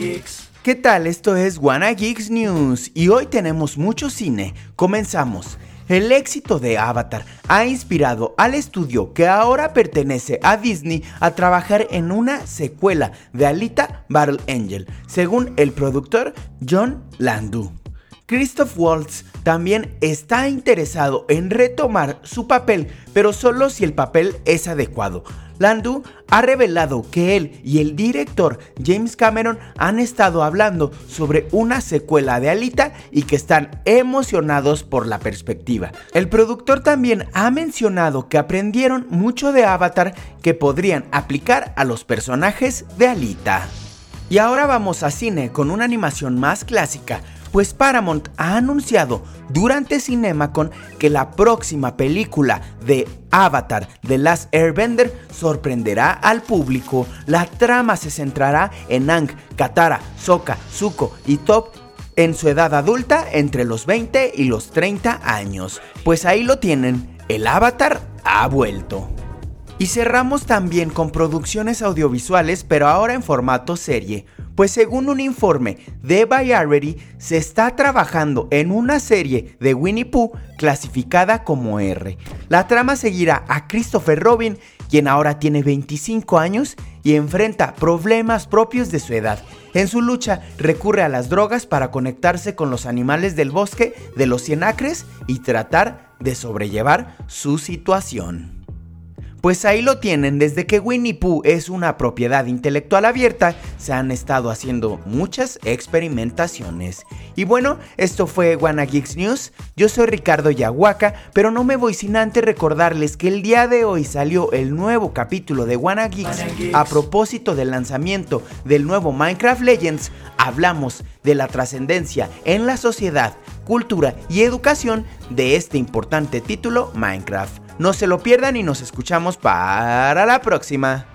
¿Qué tal? Esto es Wanna Geeks News y hoy tenemos mucho cine. Comenzamos. El éxito de Avatar ha inspirado al estudio que ahora pertenece a Disney a trabajar en una secuela de Alita Battle Angel, según el productor Jon Landau. Christoph Waltz también está interesado en retomar su papel, pero solo si el papel es adecuado. Landau ha revelado que él y el director James Cameron han estado hablando sobre una secuela de Alita y que están emocionados por la perspectiva. El productor también ha mencionado que aprendieron mucho de Avatar que podrían aplicar a los personajes de Alita. Y ahora vamos a cine con una animación más clásica, pues Paramount ha anunciado durante CinemaCon que la próxima película de Avatar The Last Airbender sorprenderá al público. La trama se centrará en Aang, Katara, Sokka, Zuko y Toph en su edad adulta entre los 20 y los 30 años. Pues ahí lo tienen, el Avatar ha vuelto. Y cerramos también con producciones audiovisuales, pero ahora en formato serie, pues según un informe de Variety se está trabajando en una serie de Winnie Pooh clasificada como R. La trama seguirá a Christopher Robin, quien ahora tiene 25 años y enfrenta problemas propios de su edad. En su lucha recurre a las drogas para conectarse con los animales del bosque de los 100 acres y tratar de sobrellevar su situación. Pues ahí lo tienen, desde que Winnie Pooh es una propiedad intelectual abierta, se han estado haciendo muchas experimentaciones. Y bueno, esto fue Wanna Geeks News, yo soy Ricardo Yahuaca, pero no me voy sin antes recordarles que el día de hoy salió el nuevo capítulo de Wanna Geeks. A propósito del lanzamiento del nuevo Minecraft Legends, hablamos de la trascendencia en la sociedad, cultura y educación de este importante título Minecraft. No se lo pierdan y nos escuchamos para la próxima.